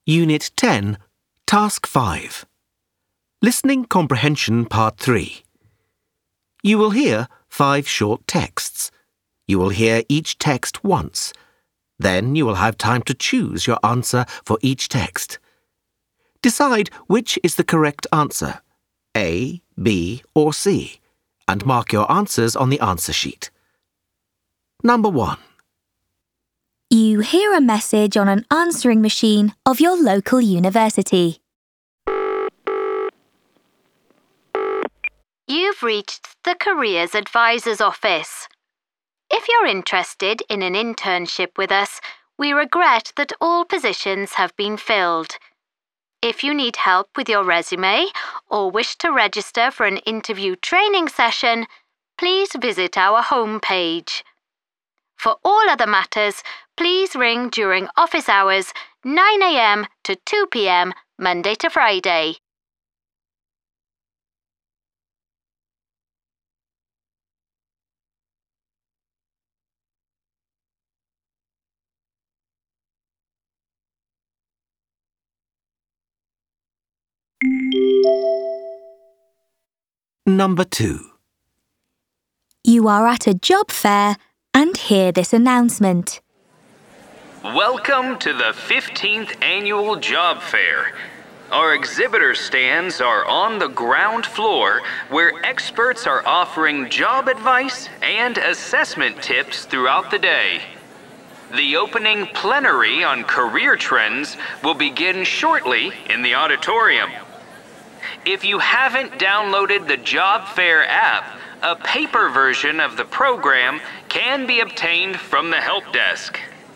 Unit 10, Task 5. Listening Comprehension Part 3. You will hear 5 short texts. You will hear each text once. Then you will have time to choose your answer for each text. Decide which is the correct answer, A, B, or C, and mark your answers on the answer sheet. Number 1. You hear a message on an answering machine of your local university. You've reached the Careers Advisor's office. If you're interested in an internship with us, we regret that all positions have been filled. If you need help with your resume or wish to register for an interview training session, please visit our homepage. For all other matters, please ring during office hours 9 a.m. to 2 p.m. Monday to Friday. Number 2. You are at a job fair and hear this announcement. Welcome to the 15th Annual Job Fair. Our exhibitor stands are on the ground floor where experts are offering job advice and assessment tips throughout the day. The opening plenary on career trends will begin shortly in the auditorium. If you haven't downloaded the Job Fair app, a paper version of the program can be obtained from the help desk.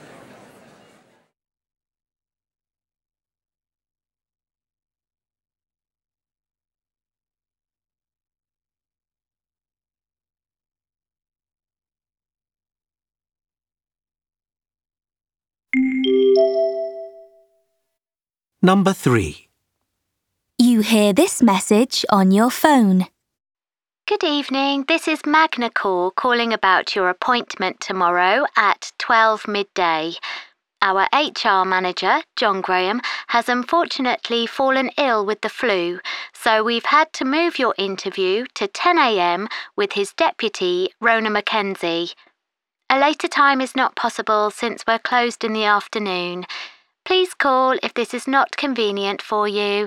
Number 3. You hear this message on your phone. Good evening, this is Magna Call calling about your appointment tomorrow at 12 midday. Our HR manager, John Graham, has unfortunately fallen ill with the flu, so we've had to move your interview to 10 a.m. with his deputy, Rona Mackenzie. A later time is not possible since we're closed in the afternoon. Please call if this is not convenient for you.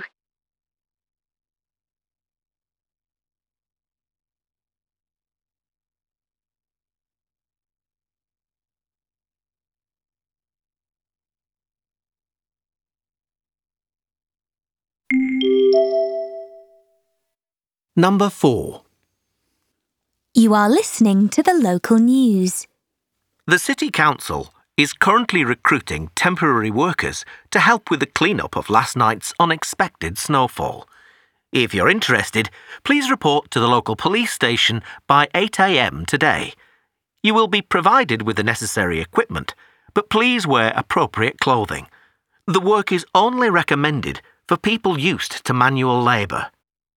Number 4. You are listening to the local news. The City Council is currently recruiting temporary workers to help with the clean-up of last night's unexpected snowfall. If you're interested, please report to the local police station by 8 a.m. today. You will be provided with the necessary equipment, but please wear appropriate clothing. The work is only recommended for people used to manual labour.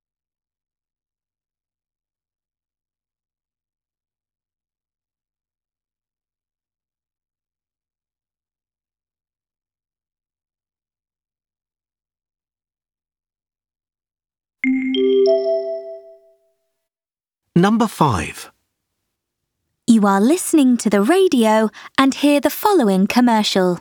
Number 5. You are listening to the radio and hear the following commercial.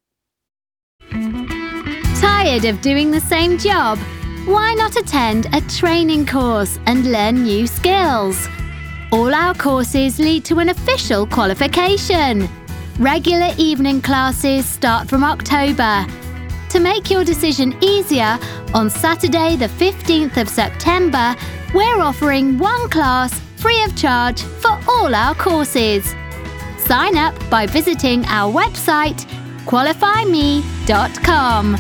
Tired of doing the same job? Why not attend a training course and learn new skills? All our courses lead to an official qualification. Regular evening classes start from October. To make your decision easier, on Saturday the 15th of September, we're offering one class free of charge for all our courses. Sign up by visiting our website, qualifyme.com.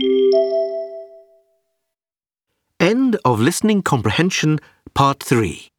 End of Listening Comprehension, Part 3.